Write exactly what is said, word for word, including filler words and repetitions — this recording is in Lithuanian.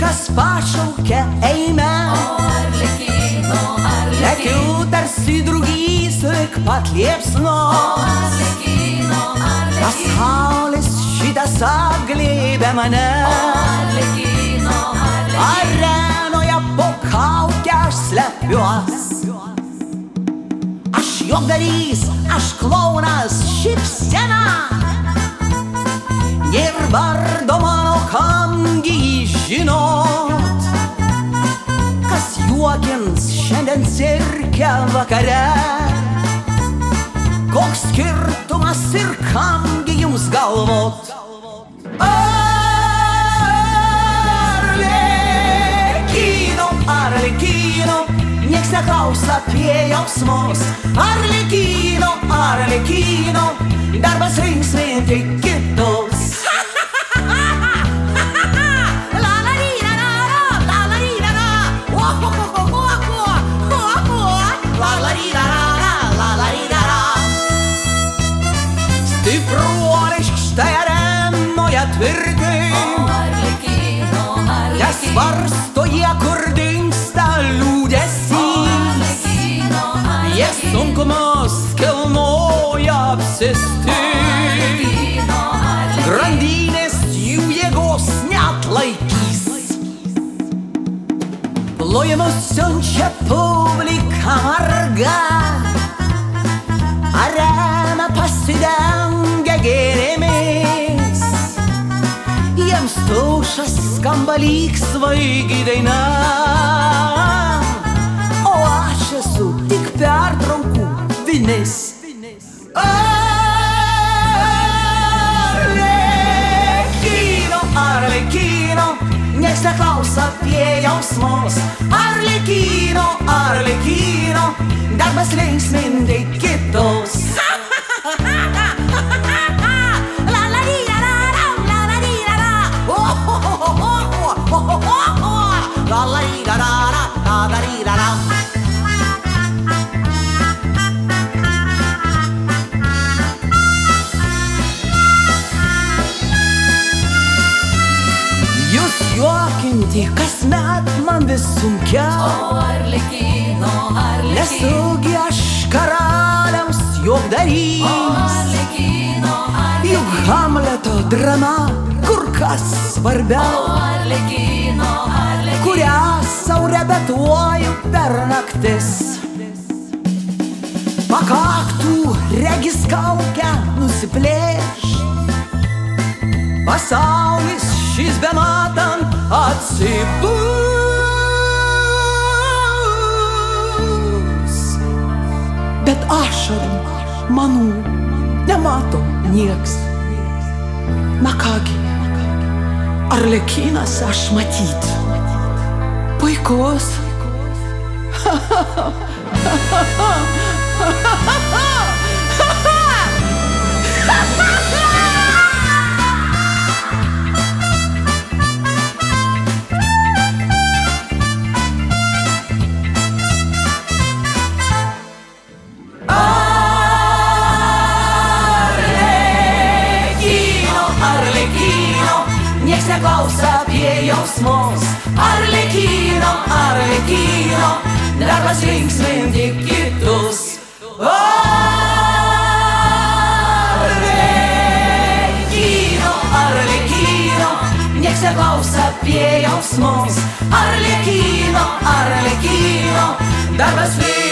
kažkas pašaukia eime. Arlekino, arlekino, Lekiu tarsi drugys lik pat liepsno. arlekino, arlekino, Pasaulis šitas aglėbė mane. arlekino, arlekino, Arenoje po kaukę aš slepiuos. Aš juokdarys, aš klounas, šypsena. Nėr vardo mano, kamgi jį žinot. Kas juokins šiandien cirke vakare. Koks skirtumas ir kamgi jums galvot. Arlekino, arlekino, nieks neklaus apie jausmus. Arlekino, arlekino, darbas linksminti kitus. Stipruoliai štai arenoje tvirtai. arlekino, arlekino, Nesvarsto jie, kur dingsta liūdesys. arlekino, Jie sunkumus kilnoja apsisti. arlekino, arlekino, Grandinės jų jėgos neatlaikys. Plojimus siunčia publika marga. Arena pasidengia gėrėmis. Jiems tušas skamba lyg svaigi daina. O aš esu tik pertraukų vinis. Arlekino, arlekino, nieks neklaus apie jausmus. Arlekino, arlekino, darbas linksminti kitus. Jūs juokinti kasmet man vis sunkiau. arlekino, arlekino, Nesugi aš karaliaus juokdarys. arlekino, Juk Hamleto drama kur kas svarbiau, arlekino, arlekino, kurią sau repetuoju per naktis. Pakaktų regis kaukę nusiplėš. Pasaulis šis bematant atsibus. Bet ašarų manų nemato nieks. Na kągi, arlekinas aš matyt puikus. Nieks neklausa apie jausmus. Arlekino, arlekino, darbas linksminti kitus. Arlekino, arlekino, nieks neklausa apie jausmus. Arlekino, arlekino, darbas linksminti kitus.